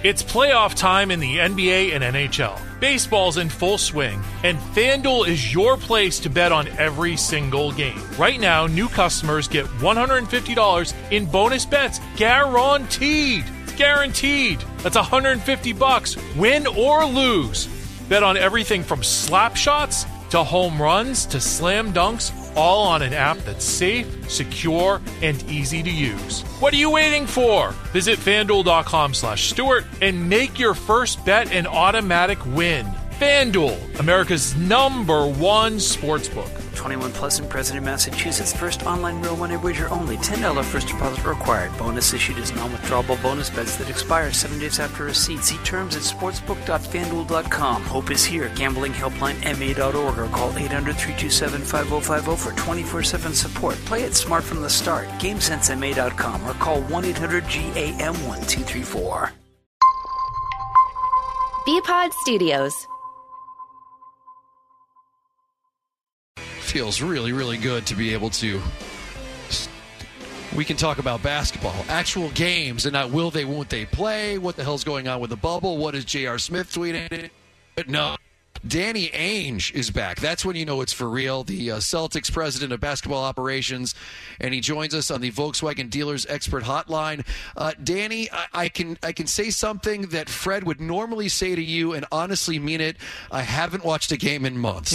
It's playoff time in the NBA and NHL. Baseball's in full swing, and FanDuel is your place to bet on every single game. Right now, new customers get $150 in bonus bets guaranteed. It's guaranteed. That's $150, win or lose. Bet on everything from slap shots to home runs to slam dunks, all on an app that's safe, secure, and easy to use. What are you waiting for? Visit FanDuel.com/Stewart and make your first bet an automatic win. FanDuel, America's #1 sportsbook. 21 plus and present in Massachusetts. First online real money wager only. $10 first deposit required. Bonus issued as non-withdrawable bonus bets that expire 7 days after receipt. See terms at sportsbook.fanduel.com. Hope is here. Gambling helpline ma.org or call 800-327-5050 for 24/7 support. Play it smart from the start. GameSenseMA.com or call 1-800-GAM-1234. BPod Studios. Feels really, really good to be able to. We can talk about basketball, actual games, and not will they, won't they play? What the hell's going on with the bubble? What is J.R. Smith tweeting? But no. Danny Ainge is back. That's when you know it's for real. The Celtics president of basketball operations, and he joins us on the Volkswagen Dealers Expert Hotline. Danny, I can say something that Fred would normally say to you and honestly mean it. I haven't watched a game in months.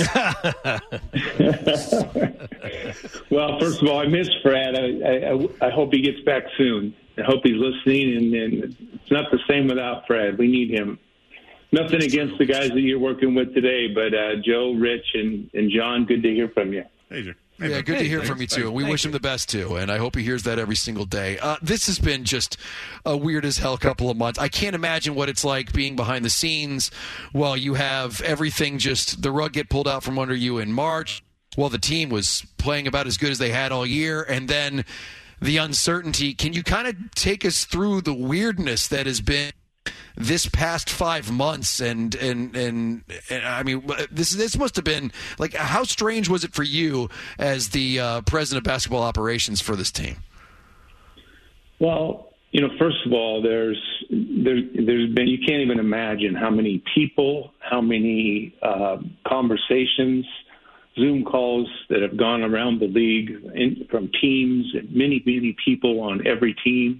Well, first of all, I miss Fred. I hope he gets back soon. I hope he's listening, and it's not the same without Fred. We need him. Nothing against the guys that you're working with today, but Joe, Rich, and John, good to hear from you. Hey, Joe. Yeah, good to hear from you, too. We wish him the best, too, and I hope he hears that every single day. This has been just a weird-as-hell couple of months. I can't imagine what it's like being behind the scenes while you have everything just the rug get pulled out from under you in March, while the team was playing about as good as they had all year, and then the uncertainty. Can you kind of take us through the weirdness that has been this past 5 months, and I mean, this must have been like, how strange was it for you as the president of basketball operations for this team? Well, first of all, there's been, you can't even imagine how many people, how many conversations, Zoom calls that have gone around the league from teams, and many people on every team.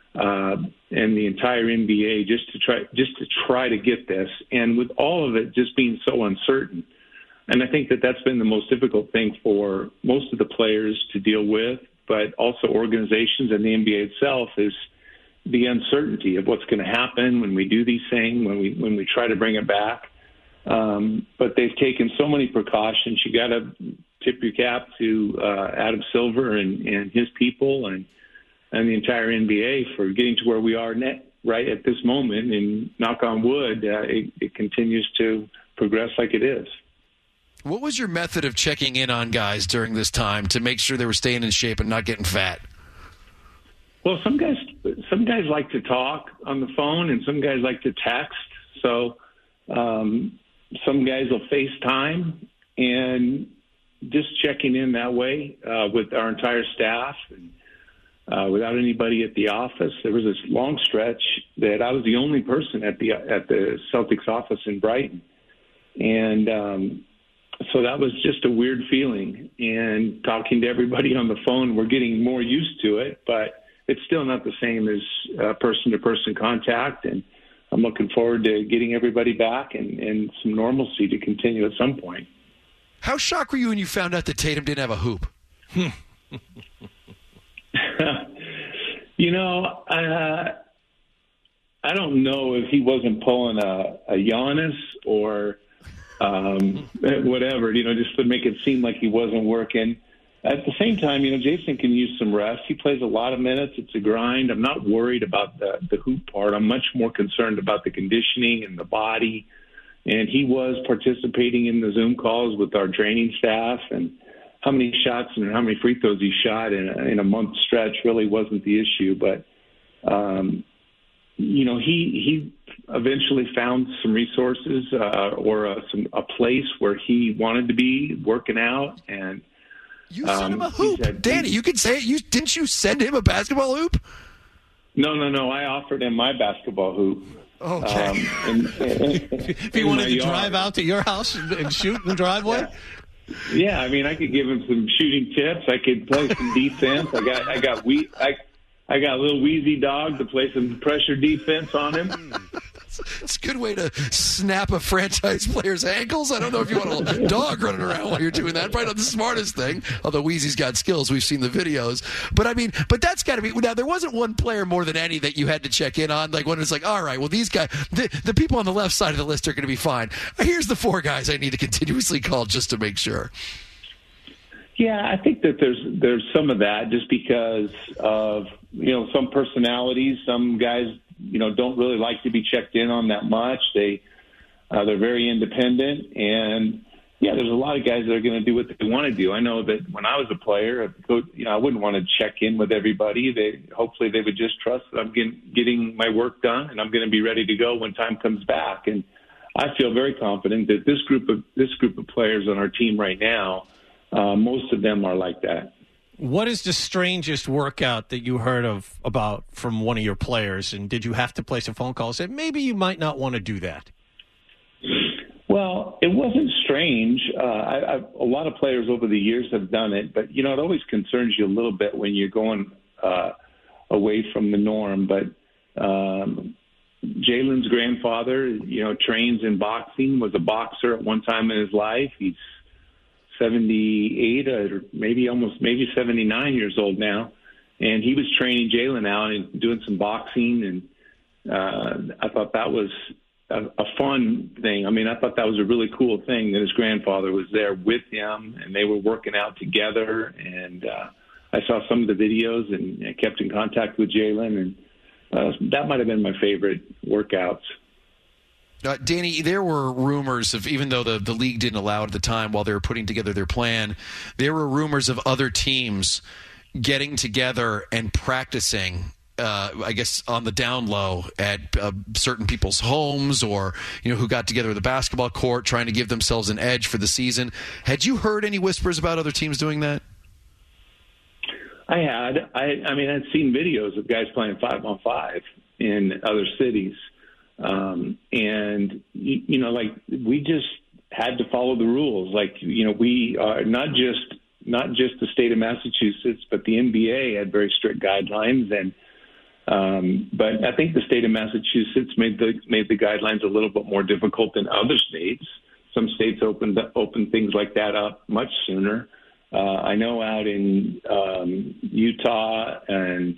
And the entire NBA just to try to get this, and with all of it just being so uncertain. And I think that's been the most difficult thing for most of the players to deal with, but also organizations and the NBA itself, is the uncertainty of what's going to happen when we do these things, when we try to bring it back. But they've taken so many precautions. You got to tip your cap to Adam Silver and his people and the entire NBA for getting to where we are right at this moment. And knock on wood, it continues to progress like it is. What was your method of checking in on guys during this time to make sure they were staying in shape and not getting fat? Well, some guys like to talk on the phone, and some guys like to text. So some guys will FaceTime, and just checking in that way with our entire staff. Without anybody at the office. There was this long stretch that I was the only person at the Celtics office in Brighton. And so that was just a weird feeling. And talking to everybody on the phone, we're getting more used to it, but it's still not the same as person-to-person contact. And I'm looking forward to getting everybody back and some normalcy to continue at some point. How shocked were you when you found out that Tatum didn't have a hoop? I don't know if he wasn't pulling a Giannis or whatever, just to make it seem like he wasn't working. At the same time, Jason can use some rest. He plays a lot of minutes. It's a grind. I'm not worried about the hoop part. I'm much more concerned about the conditioning and the body. And he was participating in the Zoom calls with our training staff, and how many shots and how many free throws he shot in a month stretch really wasn't the issue. But, he eventually found some resources or a place where he wanted to be working out. And you sent him a hoop. Danny, you could say it. Didn't you send him a basketball hoop? No. I offered him my basketball hoop. Okay. If he wanted to drive out to your house and shoot in the driveway? Yeah, I mean, I could give him some shooting tips. I could play some defense. I got a little Wheezy Dog to play some pressure defense on him. It's a good way to snap a franchise player's ankles. I don't know if you want a dog running around while you're doing that. Probably not the smartest thing, although Wheezy's got skills. We've seen the videos. But that's got to be – now, there wasn't one player more than any that you had to check in on, like when it's like, all right, well, these guys – the people on the left side of the list are going to be fine. Here's the 4 guys I need to continuously call just to make sure. Yeah, I think that there's some of that just because of, some personalities. Some guys – don't really like to be checked in on that much. They're very independent, and there's a lot of guys that are going to do what they want to do. I know that when I was a player, I wouldn't want to check in with everybody. Hopefully they would just trust that I'm getting my work done, and I'm going to be ready to go when time comes back. And I feel very confident that this group of players on our team right now, most of them are like that. What is the strangest workout that you heard about from one of your players, and did you have to place a phone call and say, maybe you might not want to do that? Well, it wasn't strange. A lot of players over the years have done it, but, it always concerns you a little bit when you're going away from the norm. But Jalen's grandfather, trains in boxing, was a boxer at one time in his life. He's 78 or maybe 79 years old now, and he was training Jalen out and doing some boxing, and I thought that was a fun thing. I mean, I thought that was a really cool thing that his grandfather was there with him, and they were working out together, and I saw some of the videos and I kept in contact with Jalen, and that might have been my favorite workouts. Danny, there were rumors of, even though the league didn't allow it at the time while they were putting together their plan, there were rumors of other teams getting together and practicing, I guess, on the down low at certain people's homes, or, who got together with a basketball court trying to give themselves an edge for the season. Had you heard any whispers about other teams doing that? I had. I mean, I'd seen videos of guys playing 5-on-5 in other cities. And, like, we just had to follow the rules. Like, we are not just the state of Massachusetts, but the NBA had very strict guidelines. And, but I think the state of Massachusetts made the guidelines a little bit more difficult than other states. Some states opened things like that up much sooner. I know out in, Utah, and,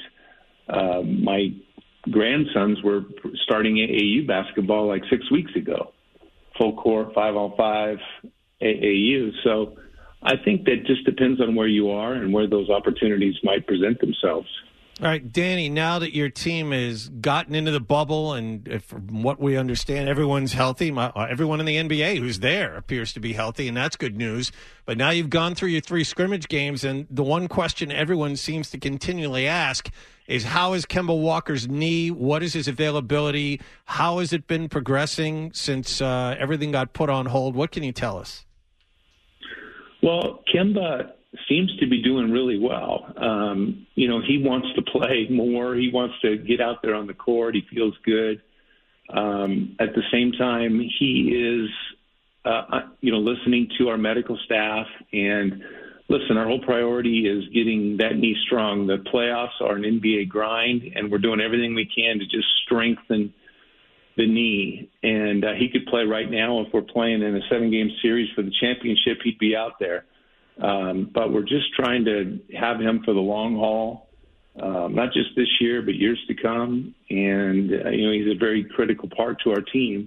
my grandsons were starting AAU basketball like 6 weeks ago, full court, 5-on-5 AAU. So I think that just depends on where you are and where those opportunities might present themselves. All right, Danny, now that your team has gotten into the bubble, and from what we understand, everyone's healthy, everyone in the NBA who's there appears to be healthy, and that's good news. But now you've gone through your 3 scrimmage games, and the one question everyone seems to continually ask is, how is Kemba Walker's knee? What is his availability? How has it been progressing since everything got put on hold? What can you tell us? Well, Kemba seems to be doing really well. He wants to play more. He wants to get out there on the court. He feels good. At the same time, he is, listening to our medical staff. And listen, our whole priority is getting that knee strong. The playoffs are an NBA grind, and we're doing everything we can to just strengthen the knee. And he could play right now. If we're playing in a 7-game series for the championship, he'd be out there. But we're just trying to have him for the long haul, not just this year, but years to come. And, he's a very critical part to our team.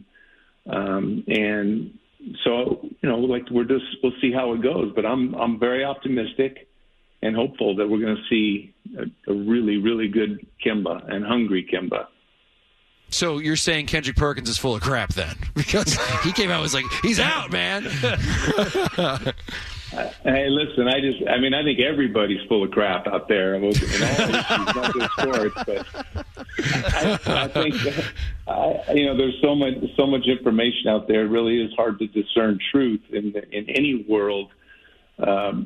And so, we'll see how it goes. But I'm very optimistic and hopeful that we're going to see a really, really good Kemba and hungry Kemba. So you're saying Kendrick Perkins is full of crap then? Because he came out and was like, he's out, man. Hey, listen, I think everybody's full of crap out there. In all issues, not just sports, but I think there's so much information out there. It really is hard to discern truth in any world.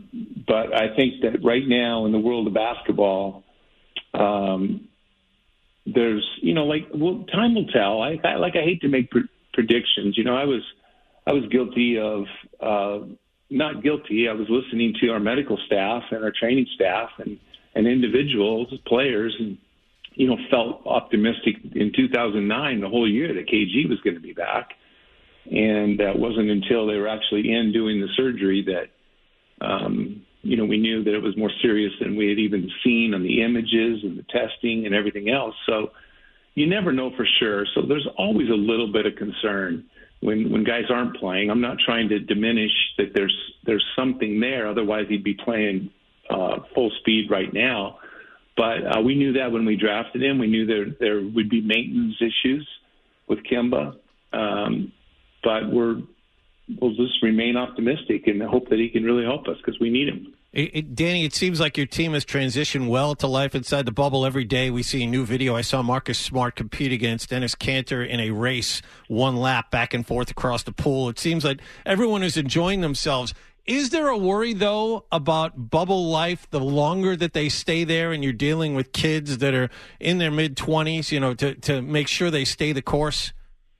But I think that right now in the world of basketball, there's, time will tell. I hate to make predictions. I was guilty of, not guilty. I was listening to our medical staff and our training staff and individuals, players, and, felt optimistic in 2009, the whole year, that KG was going to be back. And that wasn't until they were actually in doing the surgery that, we knew that it was more serious than we had even seen on the images and the testing and everything else. So you never know for sure. So there's always a little bit of concern when guys aren't playing. I'm not trying to diminish that there's something there. Otherwise, he'd be playing full speed right now. But we knew that when we drafted him. We knew there would be maintenance issues with Kemba. But we'll just remain optimistic and hope that he can really help us because we need him. Danny, it seems like your team has transitioned well to life inside the bubble. Every day we see a new video. I saw Marcus Smart compete against Dennis Cantor in a race, one lap back and forth across the pool. It seems like everyone is enjoying themselves. Is there a worry, though, about bubble life the longer that they stay there and you're dealing with kids that are in their mid-20s, to make sure they stay the course?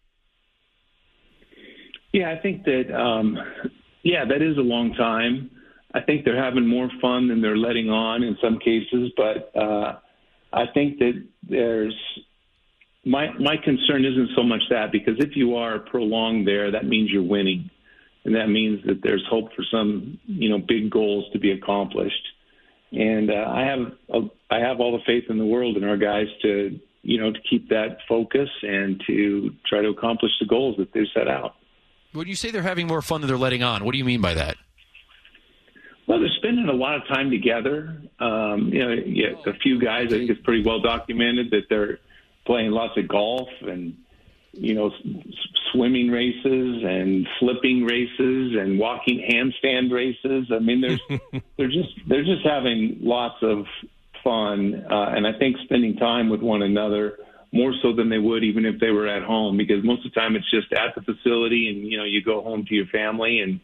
Yeah, I think that, that is a long time. I think they're having more fun than they're letting on in some cases, but I think that my concern isn't so much that, because if you are prolonged there, that means you're winning, and that means that there's hope for some big goals to be accomplished. And I have all the faith in the world in our guys to keep that focus and to try to accomplish the goals that they've set out. When you say they're having more fun than they're letting on, what do you mean by that? Well, they're spending a lot of time together. A few guys, I think it's pretty well documented that they're playing lots of golf and, swimming races and flipping races and walking handstand races. I mean, they're just having lots of fun. And I think spending time with one another more so than they would even if they were at home, because most of the time it's just at the facility and, you go home to your family and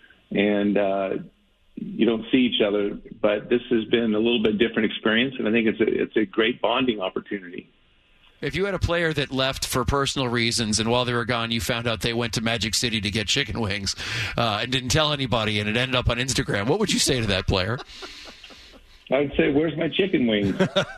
you don't see each other. But this has been a little bit different experience, and I think it's a great bonding opportunity. If you had a player that left for personal reasons and while they were gone you found out they went to Magic City to get chicken wings and didn't tell anybody and it ended up on Instagram, what would you say to that player? I would say, where's my chicken wings?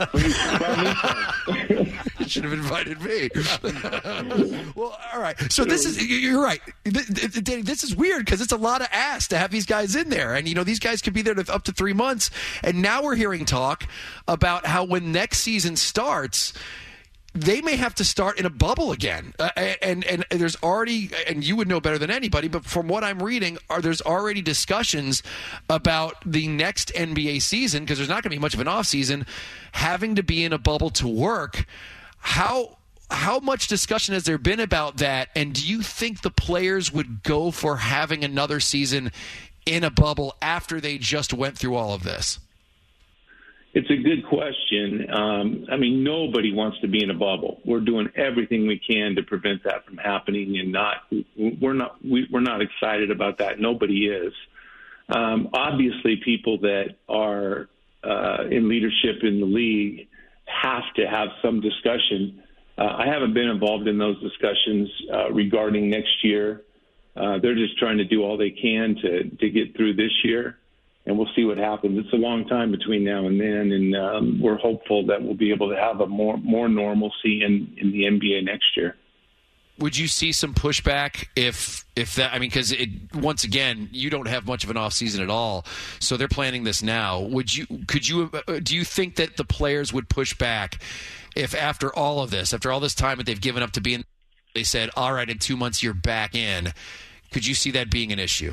You should have invited me. Well, all right. So you're right. Danny, this is weird because it's a lot of ass to have these guys in there. And, these guys could be there up to 3 months. And now we're hearing talk about how when next season starts, they may have to start in a bubble again. And there's already, and you would know better than anybody, but from what I'm reading, there's already discussions about the next NBA season, because there's not going to be much of an off season, having to be in a bubble to work. How much discussion has there been about that? And do you think the players would go for having another season in a bubble after they just went through all of this? It's a good question. Nobody wants to be in a bubble. We're doing everything we can to prevent that from happening, and we're not excited about that. Nobody is. Obviously, people that are in leadership in the league have to have some discussion. I haven't been involved in those discussions regarding next year. They're just trying to do all they can to get through this year. And we'll see what happens. It's a long time between now and then, and we're hopeful that we'll be able to have a more normalcy in the NBA next year. Would you see some pushback if that? Because once again, you don't have much of an off season at all, so they're planning this now. Do you think that the players would push back if after all this time that they've given up to being, they said, all right, in 2 months you're back in? Could you see that being an issue?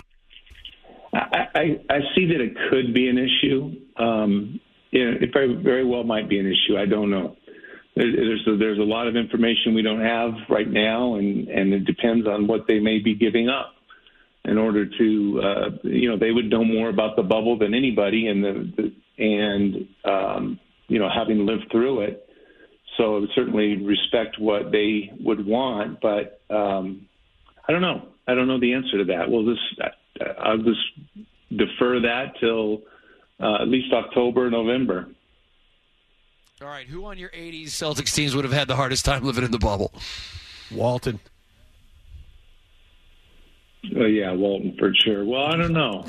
I see that it could be an issue. It very, very well might be an issue. I don't know. There's a lot of information we don't have right now, and it depends on what they may be giving up in order to, they would know more about the bubble than anybody, and having lived through it. So I would certainly respect what they would want, but I don't know. I don't know the answer to that. I'll just defer that till at least October, November. All right, who on your 80s Celtics teams would have had the hardest time living in the bubble? Walton. Yeah, Walton for sure. Well, I don't know.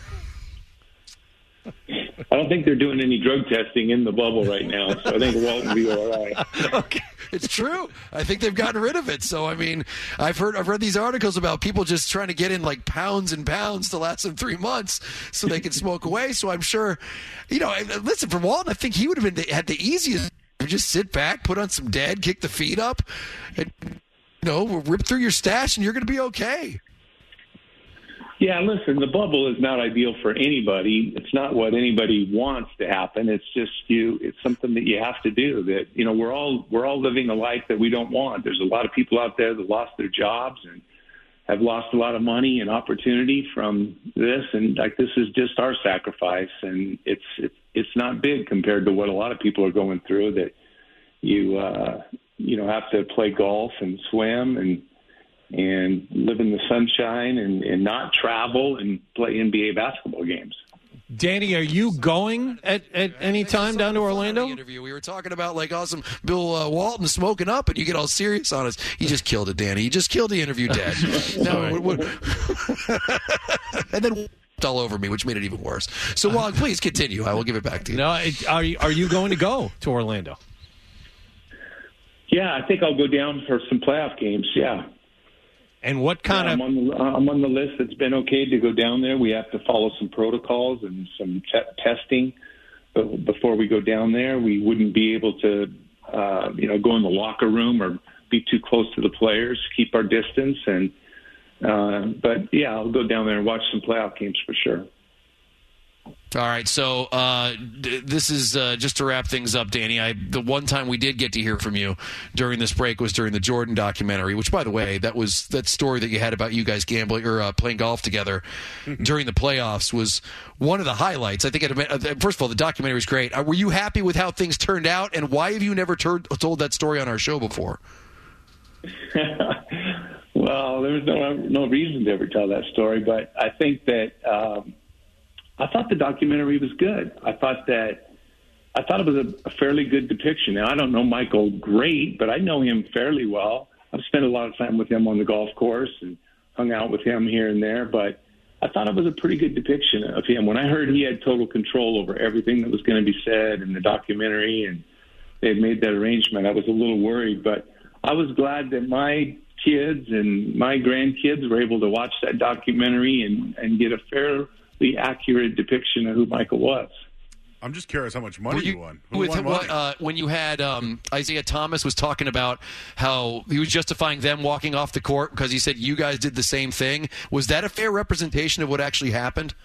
I don't think they're doing any drug testing in the bubble right now, so I think Walton will be all right. Okay, it's true. I think they've gotten rid of it. So, I mean, I've read these articles about people just trying to get in like pounds and pounds to last them 3 months so they can smoke away. So I'm sure, listen, for Walton, I think he would have had the easiest. Just sit back, put on some Dead, kick the feet up, and rip through your stash, and you're going to be okay. Yeah, listen, the bubble is not ideal for anybody. It's not what anybody wants to happen. It's just it's something that you have to do. That we're all living a life that we don't want. There's a lot of people out there that lost their jobs and have lost a lot of money and opportunity from this, and this is just our sacrifice, and it's not big compared to what a lot of people are going through. That you have to play golf and swim and live in the sunshine and not travel and play NBA basketball games. Danny, are you going at any time down to Orlando? Interview. We were talking about awesome Bill Walton smoking up, and you get all serious on us. You just killed it, Danny. You just killed the interview dead. And then all over me, which made it even worse. So, Wog, please continue. I will give it back to you. No, are you going to go to Orlando? Yeah, I think I'll go down for some playoff games. Yeah. And what kind of? I'm on the list that's been okay to go down there. We have to follow some protocols and some testing before we go down there. We wouldn't be able to, go in the locker room or be too close to the players. Keep our distance, but yeah, I'll go down there and watch some playoff games for sure. All right, so this is just to wrap things up, Danny. The one time we did get to hear from you during this break was during the Jordan documentary, which, by the way, that story that you had about you guys gambling or playing golf together during the playoffs was one of the highlights. I think, first of all, the documentary was great. Were you happy with how things turned out, and why have you never told that story on our show before? Well, there's no reason to ever tell that story, but I think that I thought the documentary was good. I thought it was a fairly good depiction. Now, I don't know Michael great, but I know him fairly well. I've spent a lot of time with him on the golf course and hung out with him here and there, but I thought it was a pretty good depiction of him. When I heard he had total control over everything that was going to be said in the documentary and they had made that arrangement, I was a little worried, but I was glad that my kids and my grandkids were able to watch that documentary and get a fairly accurate depiction of who Michael was. I'm just curious how much money you won. Who won money? When you had Isaiah Thomas was talking about how he was justifying them walking off the court because he said you guys did the same thing. Was that a fair representation of what actually happened?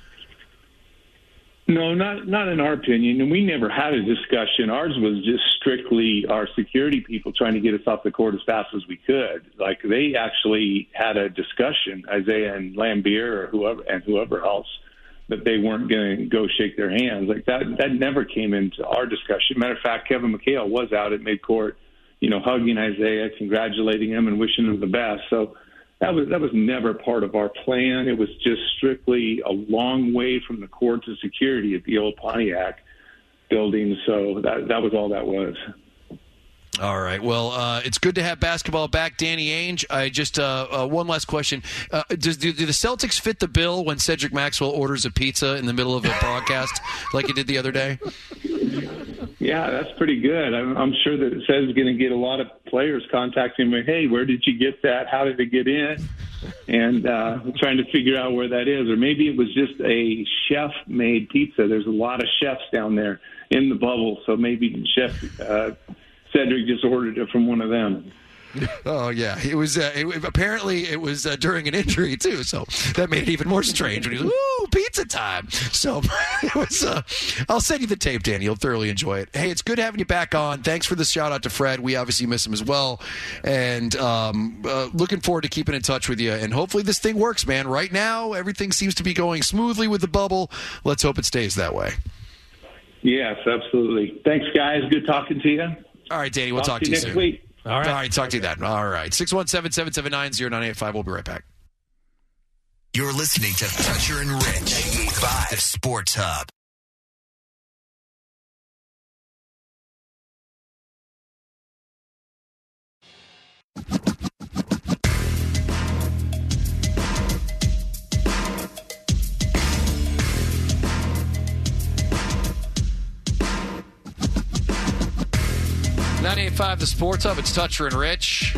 No, not in our opinion. And we never had a discussion. Ours was just strictly our security people trying to get us off the court as fast as we could. Like, they actually had a discussion, Isaiah and Lambier or whoever else, that they weren't going to go shake their hands. Like, that never came into our discussion. Matter of fact, Kevin McHale was out at midcourt, hugging Isaiah, congratulating him and wishing him the best. So that was never part of our plan. It was just strictly a long way from the court to security at the old Pontiac building. So that was all that was. All right. Well, it's good to have basketball back. Danny Ainge, I just one last question. Do the Celtics fit the bill when Cedric Maxwell orders a pizza in the middle of a broadcast like he did the other day? Yeah, that's pretty good. I'm sure that Ced's going to get a lot of players contacting him. Hey, where did you get that? How did it get in? And trying to figure out where that is. Or maybe it was just a chef-made pizza. There's a lot of chefs down there in the bubble, so maybe Chef Cedric just ordered it from one of them. Oh, yeah. It was apparently it was during an injury, too, so that made it even more strange when he was like, ooh, pizza time. So it was, I'll send you the tape, Danny. You'll thoroughly enjoy it. Hey, it's good having you back on. Thanks for the shout-out to Fred. We obviously miss him as well. And looking forward to keeping in touch with you. And hopefully this thing works, man. Right now, everything seems to be going smoothly with the bubble. Let's hope it stays that way. Yes, absolutely. Thanks, guys. Good talking to you. All right, Danny, we'll talk to you next soon. Week. All right, talk to you then. All right, 617-779-0985. We'll be right back. You're listening to Toucher and Rich, 98.5 Sports Hub. .98.5 The Sports Hub. It's Toucher and Rich.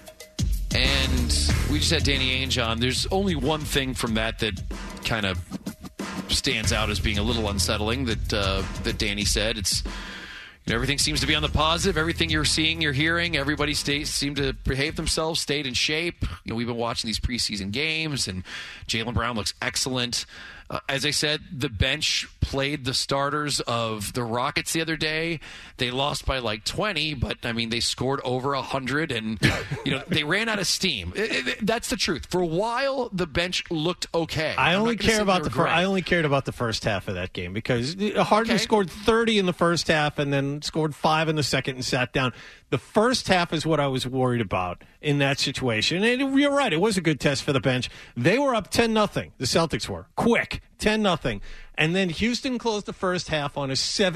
And we just had Danny Ainge on. There's only one thing from that kind of stands out as being a little unsettling that Danny said. It's everything seems to be on the positive. Everything you're seeing, you're hearing, everybody seemed to behave themselves, stayed in shape. We've been watching these preseason games, and Jaylen Brown looks excellent. As I said, the bench played the starters of the Rockets the other day. They lost by like 20, but they scored over 100, and they ran out of steam. That's the truth. For a while, the bench looked okay. I only cared about the first half of that game because Harden scored 30 in the first half and then scored 5 in the second and sat down. The first half is what I was worried about in that situation. And you're right, it was a good test for the bench. They were up 10-0. The Celtics were. Quick, 10-0. And then Houston closed the first half on a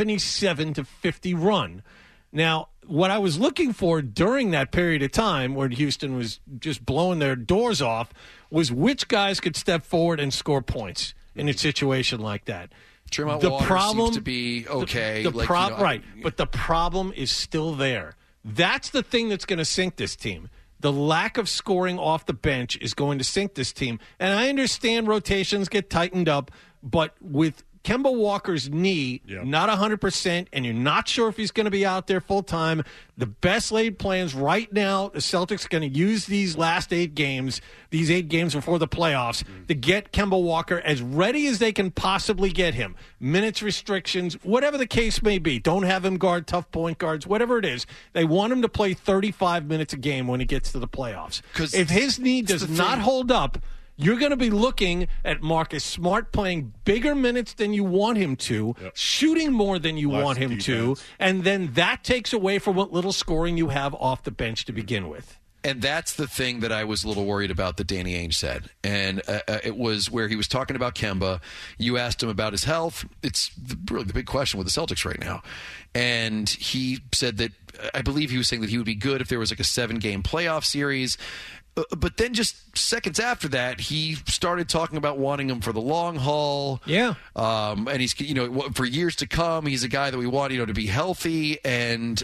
77-50 run. Now, what I was looking for during that period of time where Houston was just blowing their doors off was which guys could step forward and score points in a situation like that. Tremont Waters seems to be okay. Right, but the problem is still there. That's the thing that's going to sink this team. The lack of scoring off the bench is going to sink this team. And I understand rotations get tightened up, but with Kemba Walker's knee not 100%, and you're not sure if he's going to be out there full time, the best laid plans right now, the Celtics are going to use these last 8 games, these 8 games before the playoffs, to get Kemba Walker as ready as they can possibly get him. Minutes restrictions, whatever the case may be. Don't have him guard tough point guards, whatever it is. They want him to play 35 minutes a game when he gets to the playoffs. If his knee does not hold up, you're going to be looking at Marcus Smart playing bigger minutes than you want him to, shooting more than you want him to, and then that takes away from what little scoring you have off the bench to begin with. And that's the thing that I was a little worried about that Danny Ainge said. And it was where he was talking about Kemba. You asked him about his health. It's really the big question with the Celtics right now. And he said that, I believe he was saying that he would be good if there was like a 7-game playoff series. But then just seconds after that, he started talking about wanting him for the long haul. Yeah. And he's, for years to come, he's a guy that we want, to be healthy. And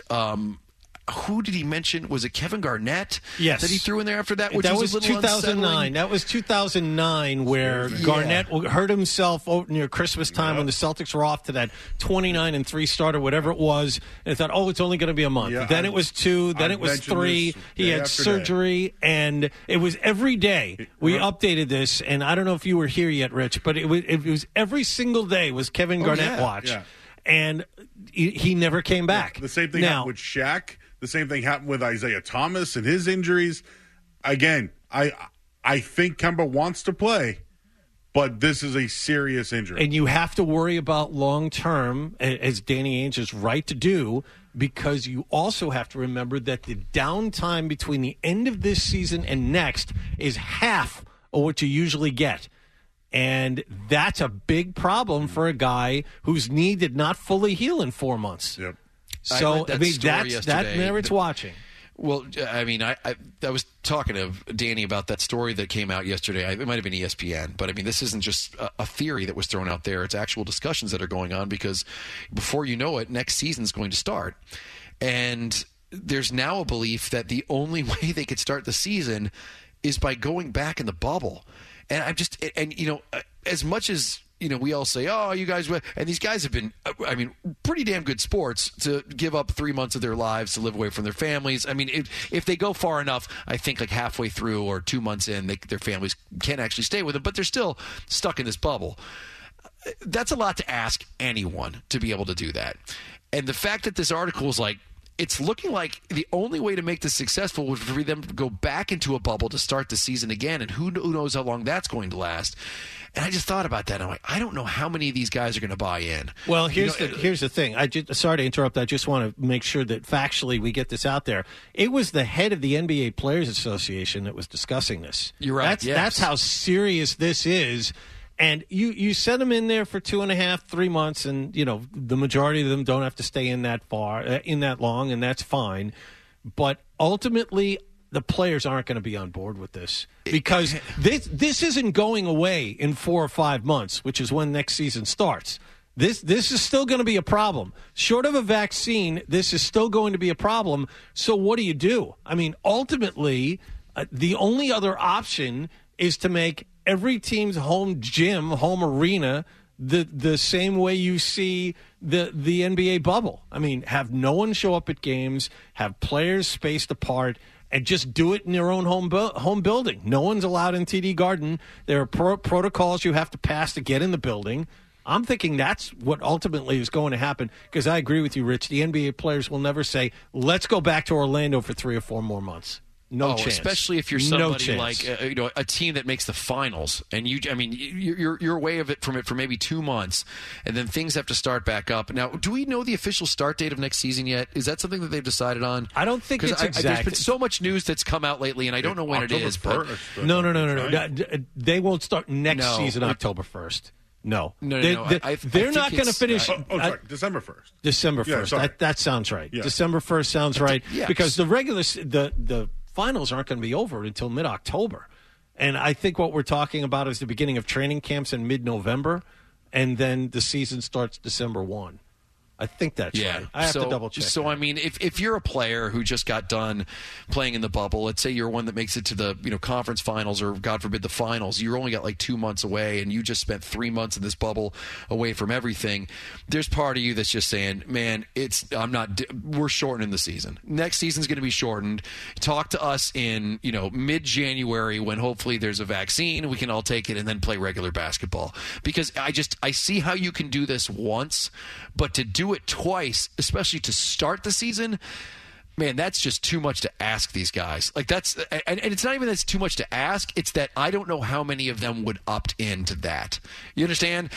who did he mention? Was it Kevin Garnett? Yes. That he threw in there after that? Which that was was a little 2009. unsettling. That was 2009 where Garnett hurt himself near Christmas time when the Celtics were off to that 29-3 start or whatever it was. And thought, it's only going to be a month. Yeah, then it was 2. Then it was 3. He had surgery. And it was every day. We updated this. And I don't know if you were here yet, Rich, but it was every single day was Kevin Garnett watch. Yeah. And he never came back. The same thing happened with Shaq. The same thing happened with Isaiah Thomas and his injuries. Again, I think Kemba wants to play, but this is a serious injury. And you have to worry about long-term, as Danny Ainge is right to do, because you also have to remember that the downtime between the end of this season and next is half of what you usually get. And that's a big problem for a guy whose knee did not fully heal in 4 months. Yep. So, that merits watching. Well, I was talking to Danny about that story that came out yesterday. It might have been ESPN, but this isn't just a theory that was thrown out there. It's actual discussions that are going on because before you know it, next season's going to start. And there's now a belief that the only way they could start the season is by going back in the bubble. And as much as we all say, you guys, and these guys have been, pretty damn good sports to give up 3 months of their lives to live away from their families. If they go far enough, I think like halfway through or 2 months in, their families can actually stay with them, but they're still stuck in this bubble. That's a lot to ask anyone to be able to do that. And the fact that this article is like, it's looking like the only way to make this successful would be for them to go back into a bubble to start the season again, and who knows how long that's going to last. And I just thought about that. I'm like, I don't know how many of these guys are going to buy in. Well, here's the thing. Sorry to interrupt. I just want to make sure that factually we get this out there. It was the head of the NBA Players Association that was discussing this. You're right. That's how serious this is. And you send them in there for 2.5, 3 months, and the majority of them don't have to stay in that long, and that's fine. But ultimately, the players aren't going to be on board with this because this isn't going away in 4 or 5 months, which is when next season starts. This is still going to be a problem. Short of a vaccine, this is still going to be a problem. So what do you do? I mean, ultimately, the only other option is to make every team's home gym, home arena, the same way you see the NBA bubble. I mean, have no one show up at games, have players spaced apart, and just do it in your own home building. No one's allowed in TD Garden. There are protocols you have to pass to get in the building. I'm thinking that's what ultimately is going to happen because I agree with you, Rich. The NBA players will never say, let's go back to Orlando for 3 or 4 more months. No chance. Especially if you're somebody like a team that makes the finals, and you're away from it for maybe 2 months, and then things have to start back up. Now, do we know the official start date of next season yet? Is that something that they've decided on? I don't think it's exact. There's been so much news that's come out lately, and I don't know when it is. But No. They won't start next season, October 1st. No. They're not going to finish. Sorry, December 1st. December 1st. Yeah, that sounds right. Yeah. December 1st sounds right yes. because the finals aren't going to be over until mid-October. And I think what we're talking about is the beginning of training camps in mid-November, and then the season starts December 1. I think that's right. I have to double check. So, I mean, if you're a player who just got done playing in the bubble, let's say you're one that makes it to the conference finals or, God forbid, the finals, you're only got like 2 months away and you just spent 3 months in this bubble away from everything. There's part of you that's just saying, man, we're shortening the season. Next season's going to be shortened. Talk to us in, mid-January when hopefully there's a vaccine and we can all take it and then play regular basketball. Because I see how you can do this once, but to do it twice, especially to start the season, man, that's just too much to ask these guys. Like and it's not even that it's too much to ask. It's that I don't know how many of them would opt into that. You understand?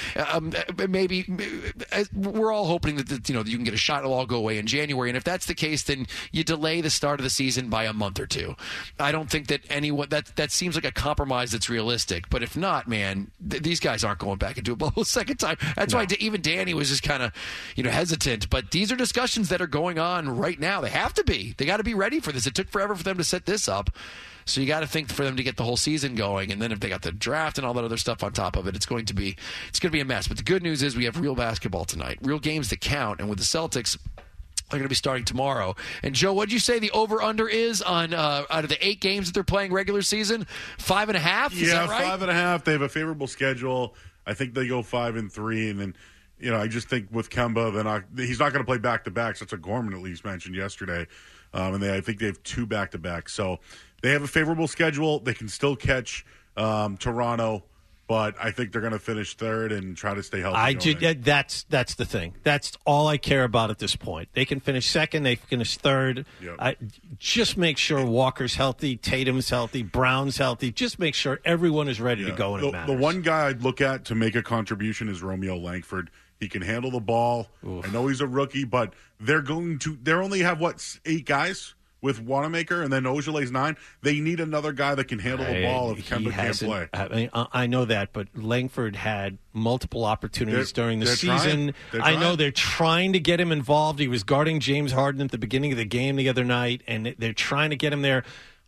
Maybe we're all hoping that you can get a shot and it'll all go away in January. And if that's the case, then you delay the start of the season by a month or two. I don't think that anyone that seems like a compromise that's realistic. But if not, man, these guys aren't going back into a bubble a second time. That's why even Danny was just kind of hesitant. But these are discussions that are going on right now. They have to be. They got to be ready for this. It took forever for them to set this up. So you got to think for them to get the whole season going. And then if they got the draft and all that other stuff on top of it, it's going to be a mess. But the good news is we have real basketball tonight, real games that count. And with the Celtics, they're going to be starting tomorrow. And Joe, what did you say the over-under is on out of the 8 games that they're playing regular season? 5.5? Is that right? 5.5. They have a favorable schedule. I think they go 5-3, and then. I just think with Kemba, he's not going to play back-to-backs. That's what Gorman at least mentioned yesterday. And I think they have 2 back-to-backs. So they have a favorable schedule. They can still catch Toronto, but I think they're going to finish 3rd and try to stay healthy. That's the thing. That's all I care about at this point. They can finish 2nd. They finish 3rd. Yep. Just make sure Walker's healthy, Tatum's healthy, Brown's healthy. Just make sure everyone is ready to go and it matters. The one guy I'd look at to make a contribution is Romeo Langford. He can handle the ball. Oof. I know he's a rookie, but they only have 8 guys with Wanamaker, and then Ojelay's 9. They need another guy that can handle the ball if Kemba can't play. I know that, but Langford had multiple opportunities during the season. I know they're trying to get him involved. He was guarding James Harden at the beginning of the game the other night, and they're trying to get him there.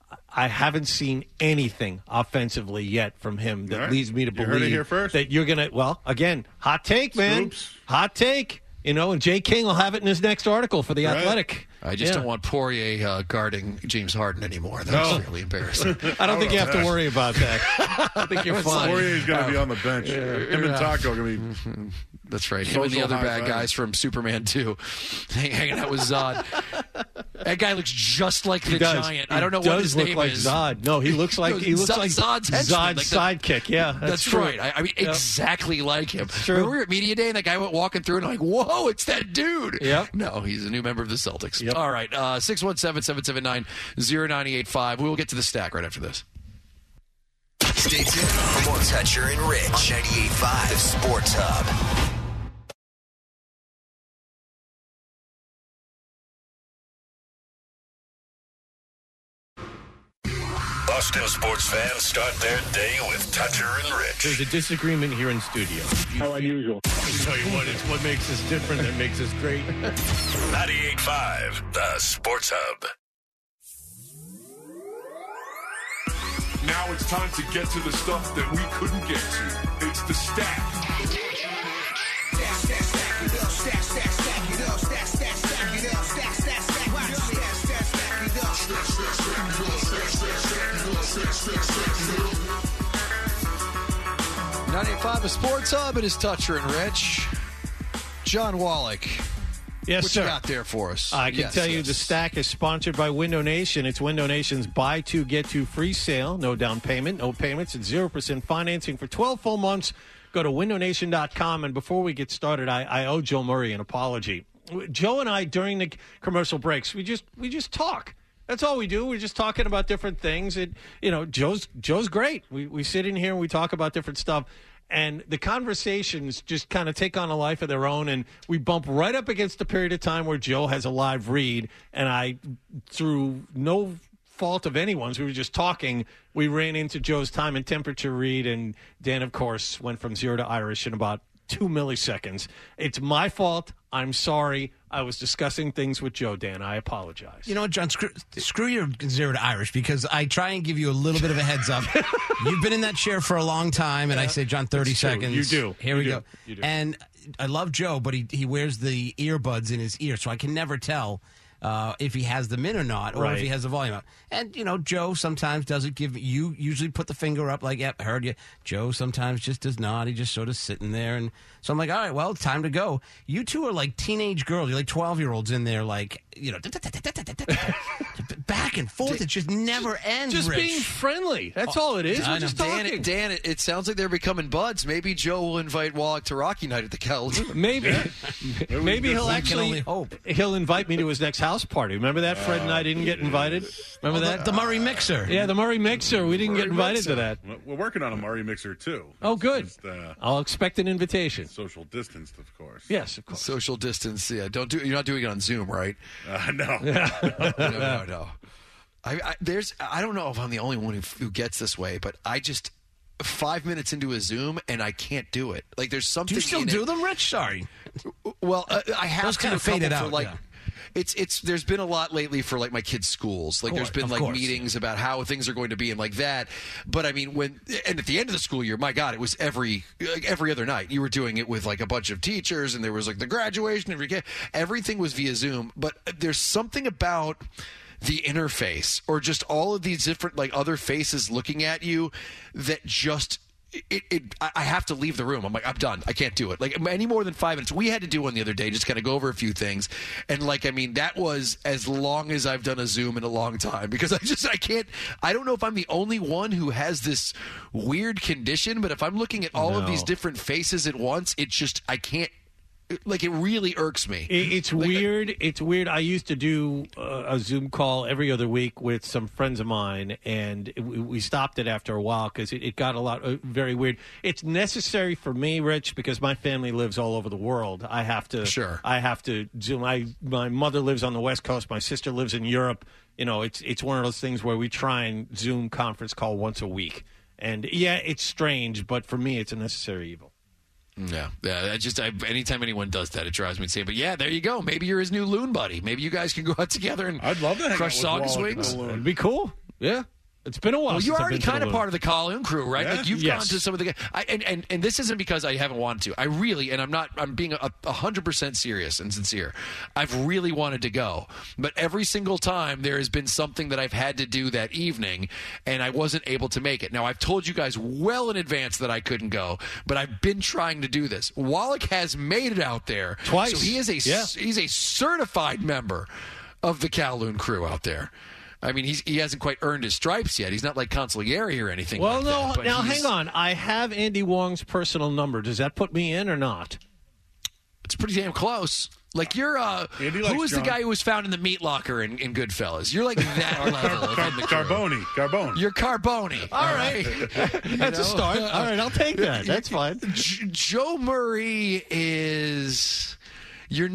I haven't seen anything offensively yet from him that leads me to believe heard it here first. That you're going to, well, again, hot take, man. Oops. Hot take. And Jay King will have it in his next article for The Athletic. I just don't want Poirier guarding James Harden anymore. That's really embarrassing. I don't think you have to worry about that. I think you're fine. Poirier's going to be on the bench. Him and Taco are going to be... That's right. Him and the other bad guys from Superman 2 hanging out with Zod. That guy looks just like the Giant. I don't know what his name is. Zod. No, he looks like Zod's sidekick. Yeah, that's right. I mean, exactly like him. True. Remember at Media Day and that guy went walking through and I'm like, whoa, it's that dude. Yep. No, he's a new member of the Celtics. Yep. All right. 617-779-0985. We will get to the stack right after this. Stay tuned for more Toucher and Rich on 98.5 The Sports Hub. Boston sports fans start their day with Toucher and Rich. There's a disagreement here in studio. How unusual. I'll tell you what, it's what makes us different that makes us great. 98.5 The Sports Hub. Now it's time to get to the stuff that we couldn't get to. It's the stack. .95 a Sports Hub. It is Toucher and Rich. John Wallach. Yes, what sir. you got there for us? I can tell you the stack is sponsored by Window Nation. It's Window Nation's buy two, get two free sale. No down payment, no payments, and 0% financing for 12 full months. Go to windownation.com. And before we get started, I owe Joe Murray an apology. Joe and I, during the commercial breaks, we just talk. That's all we do. We're just talking about different things. Joe's great. We sit in here and we talk about different stuff. And the conversations just kind of take on a life of their own, and we bump right up against the period of time where Joe has a live read, and I, through no fault of anyone's, we were just talking, we ran into Joe's time and temperature read, and Dan, of course, went from 0 to Irish in about 2 milliseconds. It's my fault. I'm sorry. I was discussing things with Joe, Dan. I apologize. You know what, John? Screw your 0 to Irish, because I try and give you a little bit of a heads up. You've been in that chair for a long time, and I say, John, 30 seconds. You do. Here we go. You do. And I love Joe, but he wears the earbuds in his ear, so I can never tell if he has them in or not, or if he has the volume up. And, Joe sometimes doesn't give you usually put the finger up like, yep, heard you. Joe sometimes just does not. He just sort of sitting there. And so I'm like, all right, well, it's time to go. You two are like teenage girls. You're like 12-year-olds in there, like, back and forth. It just never ends, Just Rich. being friendly. That's all it is. We're just talking. Dan, it sounds like they're becoming buds. Maybe Joe will invite Wallach to Rocky Night at the Calhoun. Maybe he'll only hope. He'll invite me to his next house party. Remember that? Fred and I didn't get invited. Remember that? The Murray Mixer. Yeah, the Murray Mixer. We didn't get invited to that. We're working on a Murray Mixer, too. Oh, good. Just, I'll expect an invitation. social distanced, of course. Yes, of course. Social distance. Yeah, you're not doing it on Zoom, right? No. No. I don't know if I'm the only one who gets this way, but I just 5 minutes into a Zoom and I can't do it. Like there's something. Do you still do them, Rich? Sorry. Well, I have Those to kind of faded out. Like, yeah. It's there's been a lot lately for like my kids' schools. Like there's been like meetings about how things are going to be and like that. But I mean, and at the end of the school year, my God, it was every other night. You were doing it with like a bunch of teachers, and there was like the graduation. Everything was via Zoom. But there's something about the interface or just all of these different like other faces looking at you that just I have to leave the room. I'm like, I'm done. I can't do it. Like any more than 5 minutes. We had to do one the other day, just kind of go over a few things. And like, I mean, that was as long as I've done a Zoom in a long time because I can't, I don't know if I'm the only one who has this weird condition, but if I'm looking at all of these different faces at once, I can't. Like, it really irks me. It's weird. It's weird. I used to do a Zoom call every other week with some friends of mine, and we stopped it after a while because it got a lot very weird. It's necessary for me, Rich, because my family lives all over the world. I have to Zoom. My mother lives on the West Coast. My sister lives in Europe. It's one of those things where we try and Zoom conference call once a week. And, yeah, it's strange, but for me, it's a necessary evil. Yeah. Anytime anyone does that, it drives me insane. But yeah, there you go. Maybe you're his new loon buddy. Maybe you guys can go out together and I'd love to hang crush out with Song Wallach Swings. It'd be cool. Yeah. It's been a while. Well, since you're I've already been to kind of the part of the Calhoun crew, right? Yeah. Like you've gone to some of the and this isn't because I haven't wanted to. I really, and I'm being 100% serious and sincere. I've really wanted to go, but every single time there has been something that I've had to do that evening, and I wasn't able to make it. Now I've told you guys well in advance that I couldn't go, but I've been trying to do this. Wallach has made it out there twice, so he is he's a certified member of the Calhoun crew out there. I mean, he hasn't quite earned his stripes yet. He's not like Consigliere or anything like that. Now, hang on. I have Andy Wong's personal number. Does that put me in or not? It's pretty damn close. Like, you're, who was the guy who was found in the meat locker in Goodfellas? You're like that level. Carbone. You're Carbone. All right. That's a start. All right, I'll take that. That's fine. Joe Murray is... You're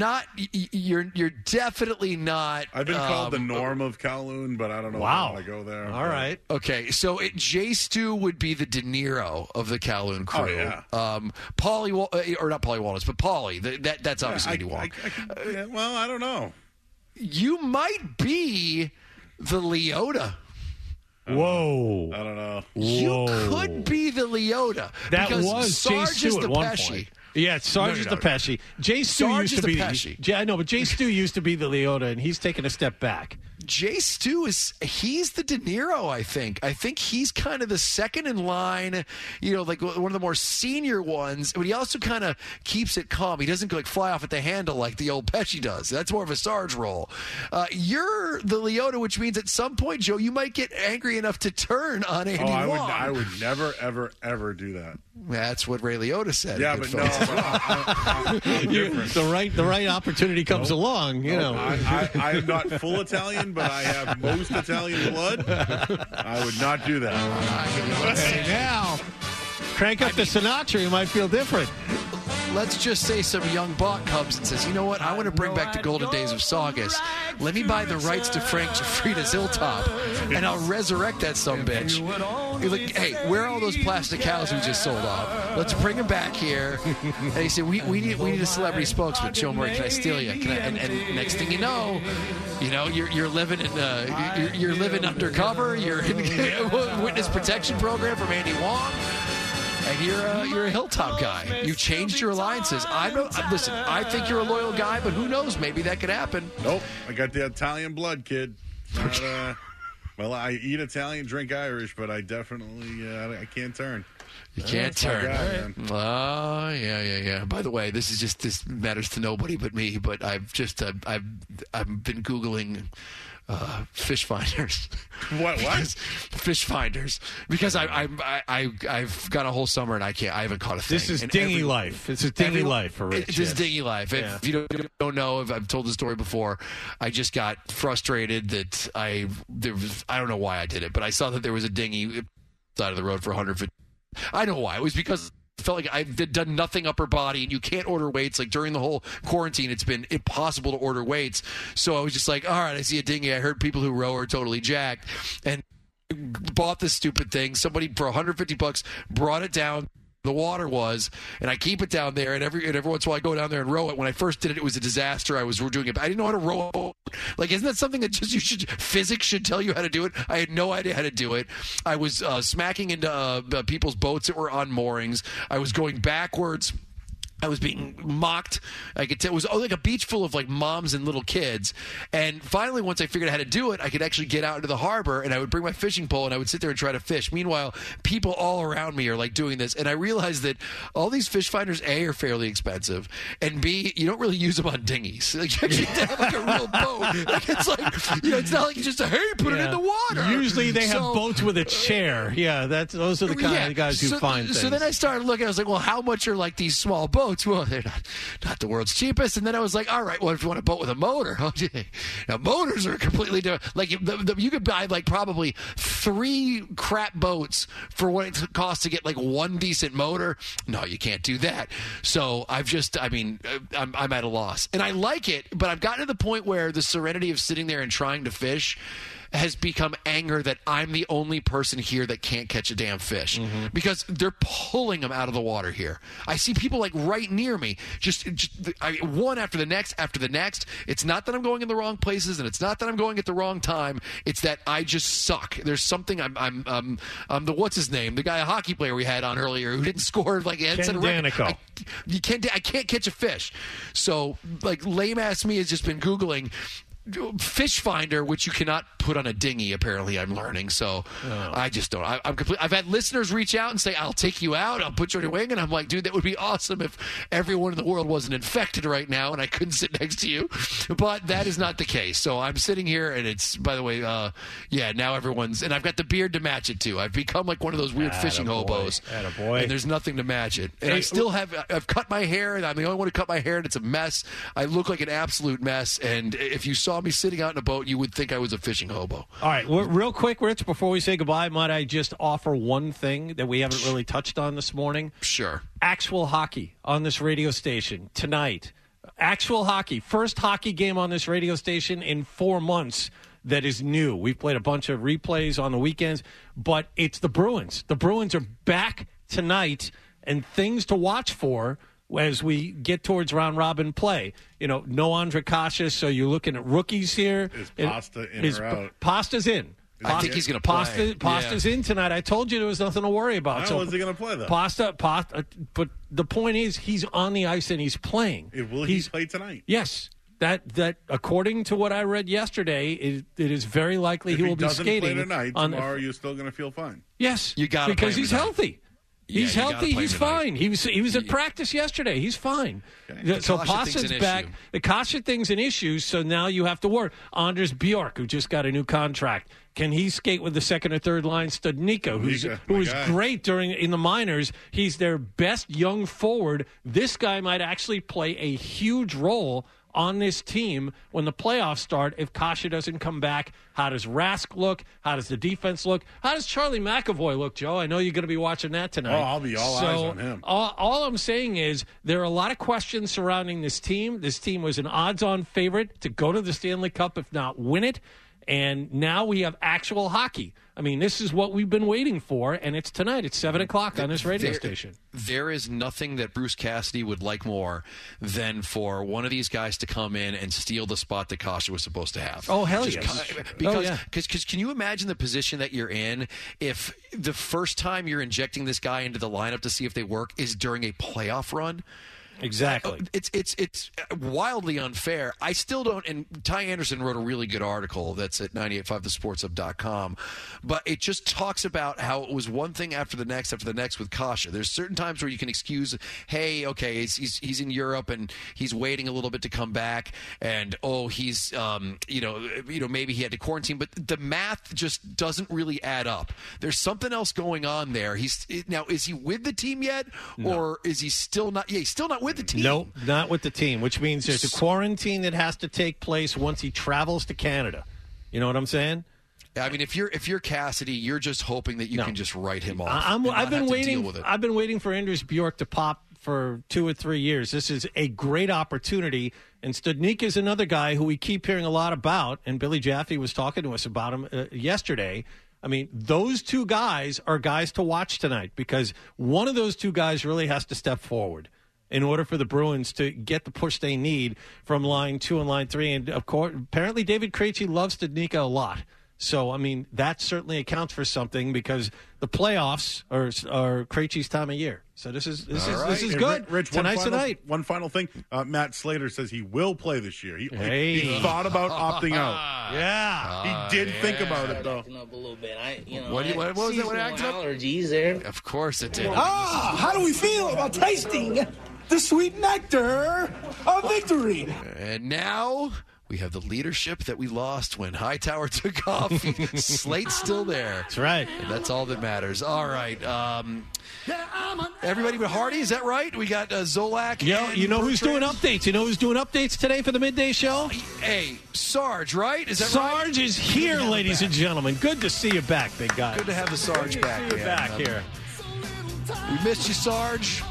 definitely not. I've been called the Norm of Kowloon, but I don't know if I want to go there. All right. Okay, so Jay Stu would be the De Niro of the Kowloon crew. Oh, yeah. Paulie, or not Paulie Walnuts, but Paulie. That's obviously Andy Wong. Well, I don't know. You might be the Leota Whoa. I don't know. You could be the Leota. That because was Sarge Jay Stu is at the one Pesci. point. Yeah, Sarge is the Pesci. Jay Stu Sarge used to is be the Pesci. I know, but Jay Stu used to be the Leota, and he's taken a step back. Jay Stu he's the De Niro, I think. I think he's kind of the second in line, like one of the more senior ones, but he also kind of keeps it calm. He doesn't fly off at the handle like the old Pesci does. That's more of a Sarge role. You're the Leota, which means at some point, Joe, you might get angry enough to turn on Andy Wong. I would never, ever, ever do that. That's what Ray Liotta said. Yeah, but no, I'm different. The right opportunity comes along, I am not full Italian, but I have most Italian blood. I would not do that. Hey, now, crank up the Sinatra, you might feel different. Let's just say some young buck comes and says, you know what, I want to bring back the golden days of Saugus. Let me buy the rights to Frank Frida's Hilltop, and I'll resurrect that sumbitch. You're like, hey, where are all those plastic cows we just sold off? Let's bring them back here. And he said, we need a celebrity spokesman. Joe Murray, can I steal you? And next thing you know, you're living in you're living undercover. You're in a witness protection program from Andy Wong. And you're a Hilltop guy. You changed your alliances. Listen, I think you're a loyal guy, but who knows? Maybe that could happen. Nope. I got the Italian blood, kid. Well, I eat Italian, drink Irish, but I definitely I can't turn. You can't turn. Oh, yeah. By the way, this matters to nobody but me. But I've been Googling fish finders. What? Fish finders. Because I've got a whole summer and I haven't caught a thing. This is dinghy life. This is dinghy life for Rich. This is dinghy life. Yeah. If you don't know, if I've told the story before, I just got frustrated that I don't know why I did it, but I saw that there was a dinghy side of the road for 150. I know why. It was because I felt like I've done nothing upper body, and you can't order weights. Like during the whole quarantine, it's been impossible to order weights. So I was just like, all right, I see a dinghy. I heard people who row are totally jacked, and bought this stupid thing. Somebody for $150 brought it down. The water was, and I keep it down there, and every once in a while I go down there and row it. When I first did it, it was a disaster. I was doing it, but I didn't know how to row. Like, isn't that something that physics should tell you how to do it? I had no idea how to do it. I was smacking into people's boats that were on moorings. I was going backwards. I was being mocked. I could tell it was like a beach full of like moms and little kids. And finally, once I figured out how to do it, I could actually get out into the harbor, and I would bring my fishing pole and I would sit there and try to fish. Meanwhile, people all around me are like doing this, and I realized that all these fish finders, A, are fairly expensive, and B, you don't really use them on dinghies. Like, you actually have like a real boat. Like, it's like, it's not like you just say, hey, put it in the water. Usually they have boats with a chair. Yeah, those are the kind of guys who find things. So then I started looking. I was like, well, how much are like these small boats? Well, they're not the world's cheapest. And then I was like, all right, well, if you want a boat with a motor, now motors are completely different. Like you could buy like probably 3 crap boats for what it costs to get like one decent motor. No, you can't do that. So I'm at a loss, and I like it, but I've gotten to the point where the serenity of sitting there and trying to fish has become anger that I'm the only person here that can't catch a damn fish because they're pulling them out of the water here. I see people like right near me, just one after the next. It's not that I'm going in the wrong places, and it's not that I'm going at the wrong time. It's that I just suck. There's something. I'm the what's his name, the guy, a hockey player we had on earlier who didn't score like Ken Danico. I can't catch a fish. So like lame ass me has just been Googling fish finder, which you cannot put on a dinghy, apparently. I'm learning, so I just don't. I've had listeners reach out and say, I'll take you out, I'll put you on your wing, and I'm like, dude, that would be awesome if everyone in the world wasn't infected right now and I couldn't sit next to you, but that is not the case. So I'm sitting here, and it's, by the way, now everyone's, and I've got the beard to match it too. I've become like one of those weird fishing hobos, and there's nothing to match it. And I've cut my hair, and I'm the only one who cut my hair, and it's a mess. I look like an absolute mess, and if you saw me sitting out in a boat, you would think I was a fishing hobo. All right, real quick, Rich, before we say goodbye, might I just offer one thing that we haven't really touched on this morning? Sure. Actual hockey on this radio station tonight. Actual hockey. First hockey game on this radio station in 4 months that is new. We've played a bunch of replays on the weekends, but it's the Bruins. The Bruins are back tonight, and things to watch for as we get towards round-robin play. No Andre Kashas, so you're looking at rookies here. Is Pasta in or out? Pasta's in. I think he's going to play. Pasta's in tonight. I told you there was nothing to worry about. How is he going to play, though? Pasta. But the point is, he's on the ice and he's playing. Will he play tonight? Yes. That according to what I read yesterday, it is very likely he will be skating. If he doesn't play tonight, tomorrow you're still going to feel fine. Yes. You got to because he's healthy. He's healthy. He's tonight. fine. He was at practice yesterday. He's fine. Okay. So Pasta's back. The Kasha thing's an issue. So now you have to worry. Anders Bjork, who just got a new contract, can he skate with the second or third line? Studnicka, who was great in the minors. He's their best young forward. This guy might actually play a huge role on this team when the playoffs start if Kasha doesn't come back. How does Rask look? How does the defense look? How does Charlie McAvoy look, Joe? I know you're going to be watching that tonight. Oh, I'll be all eyes on him. All I'm saying is there are a lot of questions surrounding this team. This team was an odds-on favorite to go to the Stanley Cup, if not win it. And now we have actual hockey. I mean, this is what we've been waiting for, and it's tonight. It's 7 o'clock on this radio station. There is nothing that Bruce Cassidy would like more than for one of these guys to come in and steal the spot that Kasha was supposed to have. Oh, hell yes. Because can you imagine the position that you're in if the first time you're injecting this guy into the lineup to see if they work is during a playoff run? Exactly. It's wildly unfair. I still don't. And Ty Anderson wrote a really good article that's at 985thesportshub.com, but it just talks about how it was one thing after the next with Kasha. There's certain times where you can excuse, hey, okay, he's in Europe and he's waiting a little bit to come back, and he's maybe he had to quarantine, but the math just doesn't really add up. There's something else going on there. Now is he with the team yet, or is he still not? Yeah, he's still not with the team. No, not with the team, which means there's a quarantine that has to take place once he travels to Canada. You know what I'm saying? I mean, if you're Cassidy, you're just hoping that you can just write him off. I've been waiting for Anders Bjork to pop for 2 or 3 years. This is a great opportunity. And Studnicka is another guy who we keep hearing a lot about, and Billy Jaffe was talking to us about him yesterday. I mean, those two guys are guys to watch tonight because one of those two guys really has to step forward in order for the Bruins to get the push they need from line 2 and line 3. And, of course, apparently David Krejci loves Studnicka a lot. So, I mean, that certainly accounts for something because the playoffs are Krejci's time of year. So this is good. Rich, tonight's the night. One final thing. Matt Slater says he will play this year. He thought about opting out. Yeah. He did think about it, though. Acting up a little bit. What was it? What acted up? Allergies there. Of course it did. How do we feel about tasting the sweet nectar of victory? And now we have the leadership that we lost when Hightower took off. Slate's still there. That's right. And that's all that matters. All right. Everybody but Hardy, is that right? We got Zolak. Yeah, you know who's doing updates? You know who's doing updates today for the midday show? Hey, Sarge, right? Is that Sarge is here, ladies and gentlemen. Good to see you back, big guy. Good to have the Sarge back. Good to see you back here. We missed you, Sarge.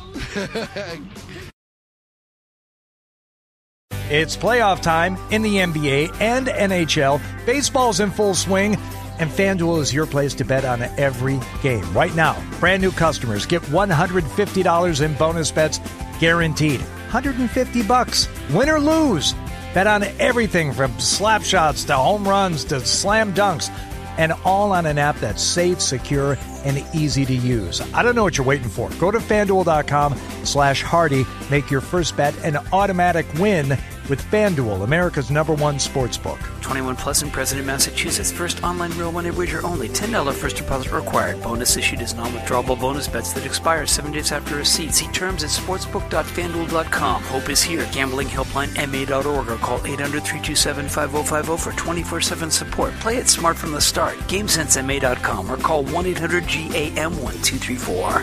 It's playoff time in the NBA and NHL. Baseball's in full swing, and FanDuel is your place to bet on every game. Right now, brand new customers get $150 in bonus bets guaranteed. $150, win or lose. Bet on everything from slap shots to home runs to slam dunks, and all on an app that's safe, secure, and easy to use. I don't know what you're waiting for. Go to FanDuel.com/Hardy. Make your first bet an automatic win with FanDuel, America's #1 sportsbook. 21 plus and present in Massachusetts. First online real money wager only. $10 first deposit required. Bonus issued as non-withdrawable bonus bets that expire 7 days after receipt. See terms at sportsbook.fanduel.com. Hope is here. Gambling helpline MA.org or call 800-327-5050 for 24/7 support. Play it smart from the start. GameSenseMA.com or call 1-800-GAM-1234.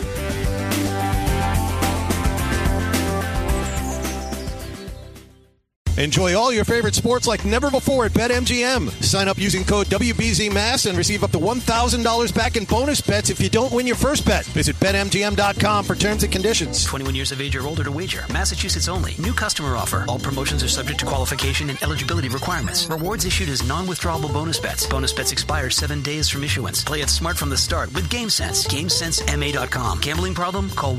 Enjoy all your favorite sports like never before at BetMGM. Sign up using code WBZMass and receive up to $1,000 back in bonus bets if you don't win your first bet. Visit BetMGM.com for terms and conditions. 21 years of age or older to wager. Massachusetts only. New customer offer. All promotions are subject to qualification and eligibility requirements. Rewards issued as non-withdrawable bonus bets. Bonus bets expire 7 days from issuance. Play it smart from the start with GameSense. GameSenseMA.com. Gambling problem? Call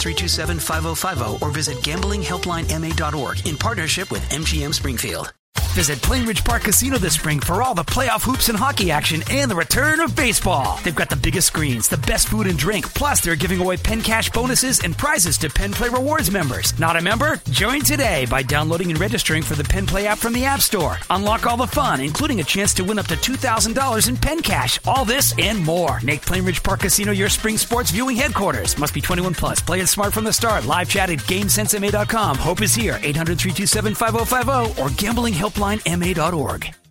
1-800-327-5050 or visit gamblinghelplinema.org in partnership with MGM Springfield. Visit Plain Ridge Park Casino this spring for all the playoff hoops and hockey action and the return of baseball. They've got the biggest screens, the best food and drink, plus they're giving away Penn Cash bonuses and prizes to Penn Play Rewards members. Not a member? Join today by downloading and registering for the Penn Play app from the App Store. Unlock all the fun, including a chance to win up to $2,000 in Penn Cash. All this and more. Make Plain Ridge Park Casino your spring sports viewing headquarters. Must be 21 plus. Play it smart from the start. Live chat at GameSenseMA.com. Hope is here. 800-327-5050 or gamblinghelplinema.org.